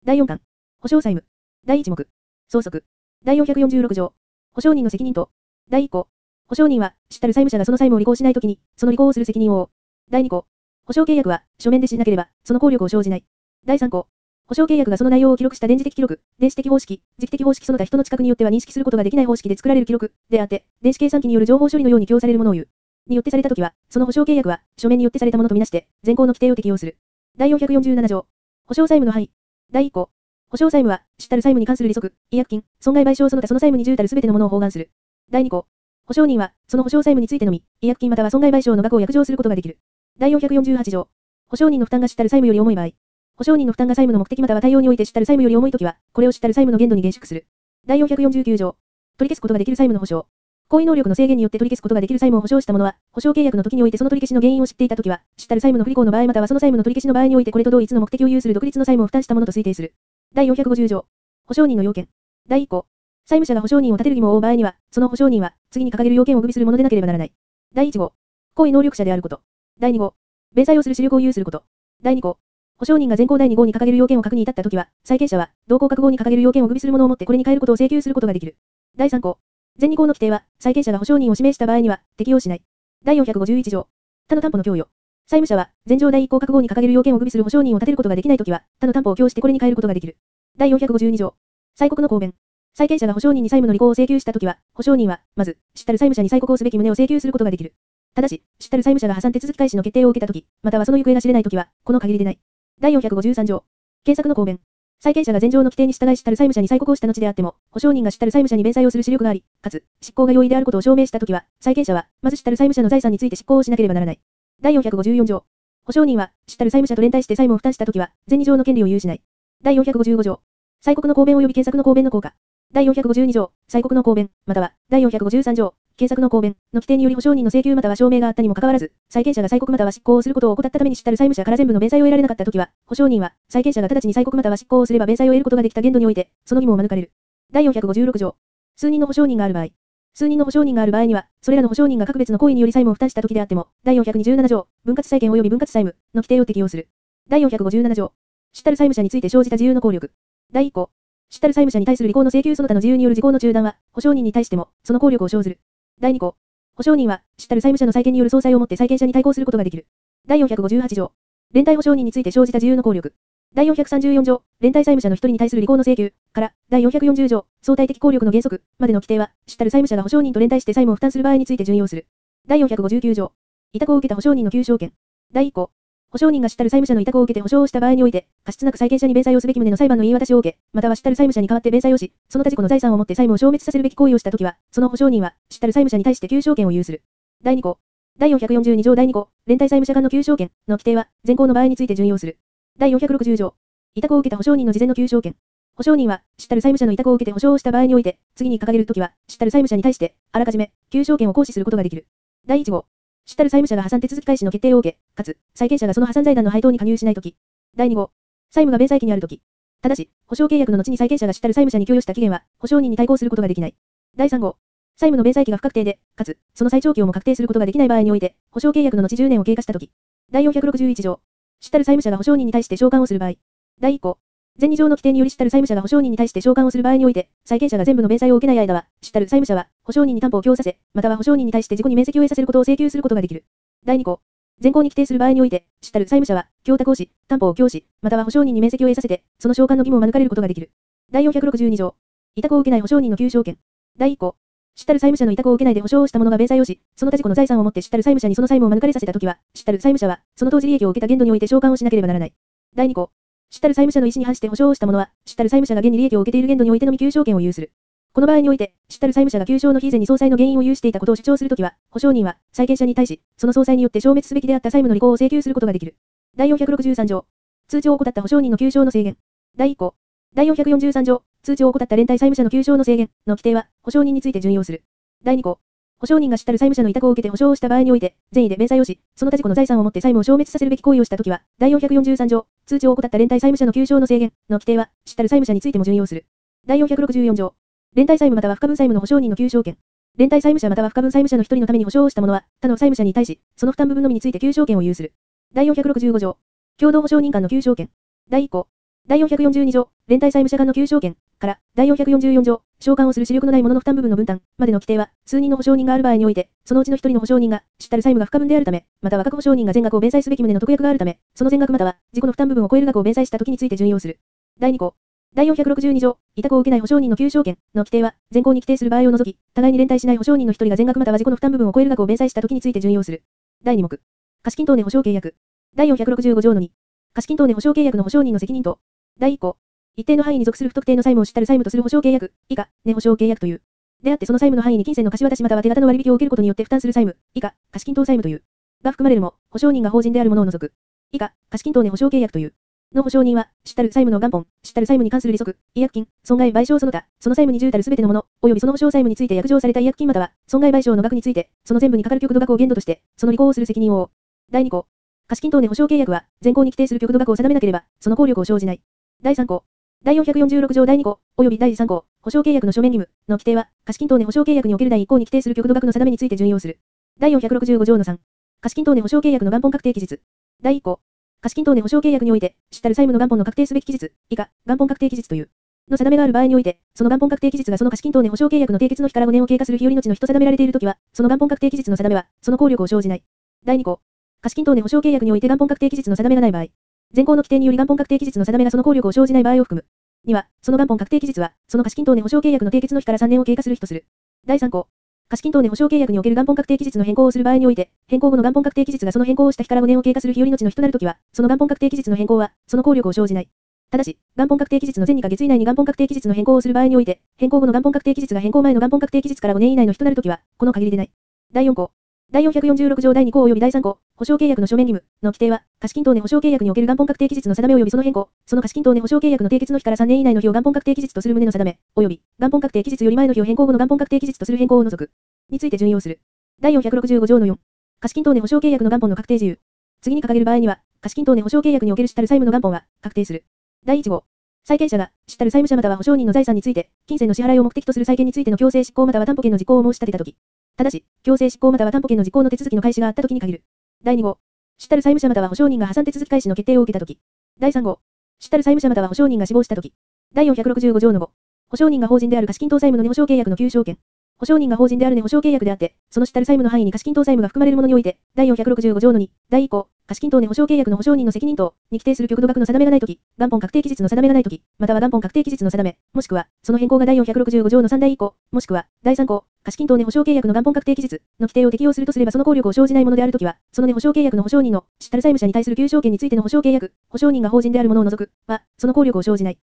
第4巻。保証債務。第1目。相続。第446条。保証人の責任と。第1項。保証人は、主たる債務者がその債務を履行しないときに、その履行をする責任を負う。第2項。保証契約は、書面でしなければ、その効力を生じない。第3項。保証契約がその内容を記録した電磁的記録、電子的方式、磁気的方式その他人の近くによっては認識することができない方式で作られる記録、であって、電子計算機による情報処理のように供されるものを言う。によってされたときは、その保証契約は、書面によってされたものとみなして、現行の規定を適用する。第447条。保証債務の範囲。第1項。保証債務は、主たる債務に関する利息、違約金、損害賠償その他その債務に重たるすべてのものを包含する。第2項。保証人は、その保証債務についてのみ、違約金または損害賠償の額を約定することができる。第448条。保証人の負担が主たる債務より重い場合。保証人の負担が債務の目的または対応において主たる債務より重いときは、これを主たる債務の限度に厳縮する。第449条。取り消すことができる債務の保証。行為能力の制限によって取り消すことができる債務を保証した者は、保証契約の時においてその取り消しの原因を知っていたときは、主たる債務の不履行の場合またはその債務の取り消しの場合においてこれと同一の目的を有する独立の債務を負担したものと推定する。第450条。保証人の要件。第1項。債務者が保証人を立てる義務を負う場合には、その保証人は、次に掲げる要件を具備するものでなければならない。第1号。行為能力者であること。第2号。弁済をする主力を有すること。第2項。保証人が前項第2号に掲げる要件を確認至ったときは、債権者は、同項各号に掲げる要件を具備するものをもってこれに変えることを請求することができる。第3項。前2項の規定は、債権者が保証人を指名した場合には、適用しない。第451条。他の担保の供与。債務者は、前条第1項各号に掲げる要件を具備する保証人を立てることができないときは、他の担保を供してこれに変えることができる。第452条。債国の公弁。債権者が保証人に債務の履行を請求したときは、保証人は、まず、主たる債務者に債国をすべき旨を請求することができる。ただし、主たる債務者が破産手続き開始の決定を受けたとき、またはその行方が知れないときは、この限りでない。第453条。検索の公弁。債権者が前条の規定に従い主たる債務者に債国をした後であっても、保証人が主たる債務者に弁済をする主力があり、かつ、執行が容易であることを証明したときは、債権者は、まず主たる債務者の財産について執行をしなければならない。第454条。保証人は、主たる債務者と連帯して債務を負担したときは、前2条の権利を有しない。第455条。債国の公弁及び検索の公弁の効果。第452条、債国の公弁、または、第453条、検索の公弁の規定により保証人の請求または証明があったにもかかわらず、債権者が債国または執行をすることを怠ったために主たる債務者から全部の弁済を得られなかったときは、保証人は、債権者が直ちに債国または執行をすれば弁済を得ることができた限度において、その義務を免れる。第456条。数人の保証人がある場合。数人の保証人がある場合には、それらの保証人が各別の行為により債務を負担したときであっても、第427条、分割債権及び分割債務の規定を適用する。第457条。主たる債務者について生じた自由の効力。第1項。主たる債務者に対する履行の請求その他の自由による時効の中断は、保証人に対しても、その効力を生ずる。第2項。保証人は、主たる債務者の債権による総裁をもって債権者に対抗することができる。第458条。連帯保証人について生じた自由の効力。第434条。連帯債務者の一人に対する履行の請求から、第440条。相対的効力の原則までの規定は、主たる債務者が保証人と連帯して債務を負担する場合について準用する。第459条。委託を受けた保証人の求償権。第1項。保証人が主たる債務者の委託を受けて保証をした場合において、過失なく債権者に弁済をすべき旨の裁判の言い渡しを受け、または主たる債務者に代わって弁済をし、その他自己の財産をもって債務を消滅させるべき行為をしたときは、その保証人は、主たる債務者に対して求償権を有する。第2項。第442条第2項、連帯債務者間の求償権の規定は、前項の場合について準用する。第460条。委託を受けた保証人の事前の求償権。保証人は、主たる債務者の委託を受けて保証をした場合において、次に掲げるときは、主たる債務者に対して、あらかじめ、求償権を行使することができる。第1号。主たる債務者が破産手続き開始の決定を受け、かつ、債権者がその破産財団の配当に加入しないとき。第2号。債務が弁済期にあるとき。ただし、保証契約の後に債権者が主たる債務者に供与した期限は、保証人に対抗することができない。第3号。債務の弁済期が不確定で、かつ、その最長期をも確定することができない場合において、保証契約の後10年を経過したとき。第461条。主たる債務者が保証人に対して償還をする場合。第1項。前2条の規定により主たる債務者が保証人に対して償還をする場合において、債権者が全部の弁済を受けない間は、主たる債務者は、保証人に担保を供させ、または保証人に対して自己に免責を得させることを請求することができる。第2項。前項に規定する場合において、主たる債務者は、供託をし、担保を供し、または保証人に免責を得させて、その償還の義務を免れることができる。第462条。委託を受けない保証人の求償権。第1項。主たる債務者の委託を受けないで保証をした者が弁済をし、その他自己の財産をもって主たる債務者にその債務を免れさせたときは、主たる債務者は、その当時利益を受けた限度において償還をしなければならない。第2項。主たる債務者の意思に反して保証をした者は、主たる債務者が現に利益を受けている限度においてのみ求償権を有する。この場合において、主たる債務者が求償の非以前に総裁の原因を有していたことを主張するときは、保証人は、債権者に対し、その総裁によって消滅すべきであった債務の履行を請求することができる。第463条。通知を怠った保証人の求償の制限。第1項。第443条。通知を怠った連帯債務者の求償の制限の規定は、保証人について準用する。第2項。保証人が主たる債務者の委託を受けて保証をした場合において、善意で弁済をし、その他自己の財産をもって債務を消滅させるべき行為をしたときは、第443条。通知を怠った連帯債務者の求償の制限の規定は、主たる債務者についても準用する。第464条。連帯債務または不可分債務の保証人の求償権。連帯債務者または不可分債務者の一人のために保証をした者は、他の債務者に対し、その負担部分のみについて求償権を有する。第465条。共同保証人間の求償権。第1項。 第442条、連帯債務者間の求償権から、第444条、償還をする資力のない者の負担部分の分担までの規定は、数人の保証人がある場合において、そのうちの一人の保証人が、主たる債務が不可分であるため、または各保証人が全額を弁済すべき旨の特約があるため、その全額または、自己の負担部分を超える額を弁済したときについて準用する。第2項。第462条、委託を受けない保証人の求償権の規定は、前項に規定する場合を除き、互いに連帯しない保証人の一人が全額または自己の負担部分を超える額を弁済したときについて準用する。第2目。貸金等値保証契約。第465条の2。貸金等値保証契約の保証人の責任と。第1項。一定の範囲に属する不特定の債務を主たる債務とする保証契約、以下、値保証契約という。であってその債務の範囲に金銭の貸し渡しまたは手形の割引を受けることによって負担する債務、以下、貸金等債務という。が含まれるも、保証人が法人であるものを除く。以下、貸金等値保証契約という。の保証人は、主たる債務の元本、主たる債務に関する利息、違約金、損害賠償その他、その債務に従たるすべてのもの、及びその保証債務について約定された違約金または、損害賠償の額について、その全部にかかる極度額を限度として、その履行をする責任を負う。第2項。貸金等値保証契約は、前項に規定する極度額を定めなければ、その効力を生じない。第3項。第446条第2項、及び第3項、保証契約の書面義務の規定は、貸金等値保証契約における第1項に規定する極度額の定めについて準用する。第465条の3。貸金等値保証契約の元本確定期日。第1項。貸金等値保証契約において、主たる債務の元本の確定すべき期日、以下、元本確定期日という。の定めがある場合において、その元本確定期日がその貸金等値保証契約の締結の日から5年を経過する日より後の日と定められているときは、その元本確定期日の定めは、その効力を生じない。第2項。貸金等値保証契約において元本確定期日の定めがない場合、前項の規定により元本確定期日の定めがその効力を生じない場合を含む。には、その元本確定期日は、その貸金等値保証契約の締結の日から3年を経過する日とする。第3項。貸金等値保証契約における元本確定期日の変更をする場合において、変更後の元本確定期日がその変更をした日から5年を経過する日より後の日となるときは、その元本確定期日の変更は、その効力を生じない。ただし、元本確定期日の前2ヶ月以内に元本確定期日の変更をする場合において、変更後の元本確定期日が変更前の元本確定期日から5年以内の日となるときは、この限りでない。第4項。第446条第2項及び第3項、保証契約の書面義務の規定は、貸金等値保証契約における元本確定期日の定め及びその変更、その貸金等値保証契約の締結の日から3年以内の日を元本確定期日とする旨の定め、及び元本確定期日より前の日を変更後の元本確定期日とする変更を除くについて準用する。第465条の4。貸金等値保証契約の元本の確定事由。次に掲げる場合には、貸金等値保証契約における主たる債務の元本は確定する。第1号。債権者が主たる債務者または保証人の財産について、金銭の支払いを目的とする債権についての強制執行または担保権の実行を申し立てたとき。ただし、強制執行または担保権の実行の手続きの開始があったときに限る。第2号。主たる債務者または保証人が破産手続き開始の決定を受けたとき。第3号。主たる債務者または保証人が死亡したとき。第465条の5。保証人が法人である貸金等債務の値保証契約の求償権。保証人が法人である値保証契約であって、その主たる債務の範囲に貸金等債務が含まれるものにおいて、第465条の2、第1項、貸金等値保証契約の保証人の責任等に規定する極度額の定めがないとき、元本確定期日の定めがないとき、または元本確定期日の定め、もしくは、その変更が第465条の3第1項、もしくは、第3項、貸金等値保証契約の元本確定期日の規定を適用するとすればその効力を生じないものであるときは、その値保証契約の保証人の主たる債務者に対する求償権についての保証契約、保証人が法人であるものを除く、は、その効力を生じない。